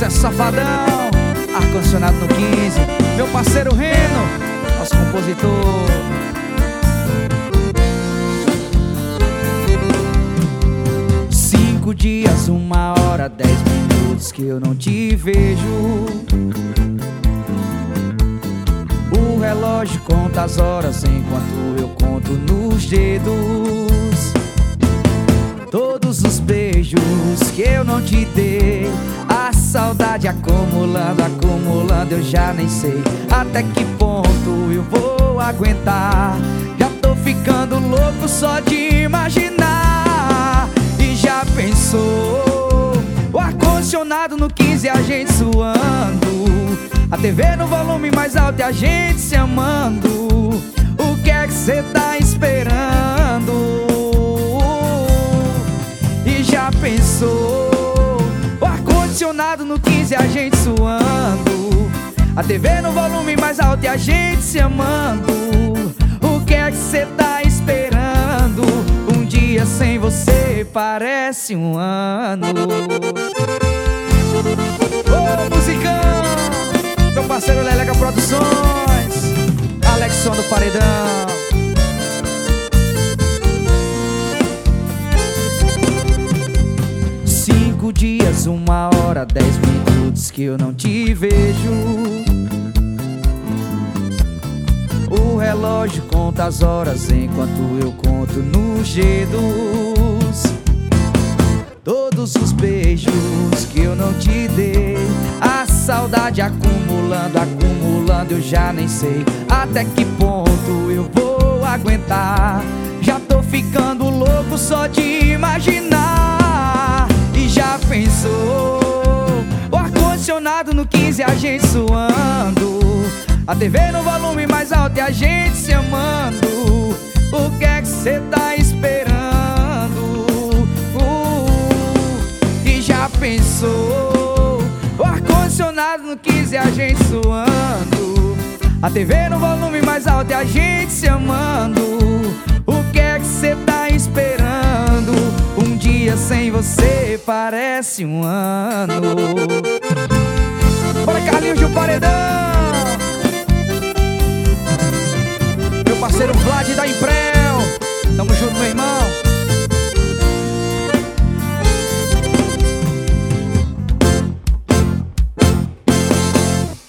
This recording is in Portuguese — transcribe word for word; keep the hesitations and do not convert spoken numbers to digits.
sucesso safadão, ar-condicionado no quinze. Meu parceiro Reno, nosso compositor. Cinco dias, uma hora, dez minutos que eu não te vejo. O relógio conta as horas enquanto eu conto nos dedos. Todos os beijos que eu não te dei, a saudade acumulando, acumulando, eu já nem sei até que ponto eu vou aguentar. Já tô ficando louco só de imaginar. E já pensou, o ar-condicionado no quinze, a gente suando, a T V no volume mais alto e a gente se amando. O que é que cê tá esperando? E já pensou, o ar-condicionado no quinze, a gente suando, a T V no volume mais alto e a gente se amando. O que é que cê tá esperando? Um dia sem você parece um ano. Ô musicão, meu parceiro Leleca Produções, Alexson do Paredão. Cinco dias, uma hora, dez minutos que eu não te vejo. O relógio conta as horas enquanto eu conto nos dedos. Todos os beijos que eu não te dei, a saudade acumulando, acumulando, eu já nem sei até que ponto eu vou aguentar. Já tô ficando louco só de imaginar. E já pensou, o ar-condicionado no quinze, a gente suando, a T V no volume mais alto e a gente se amando. O que é que cê tá esperando? Uh, e já pensou, o ar-condicionado no quinze, a gente suando, a T V no volume mais alto e a gente se amando. O que é que cê tá esperando? Um dia sem você parece um ano. Bora, Carlinhos do Paredão.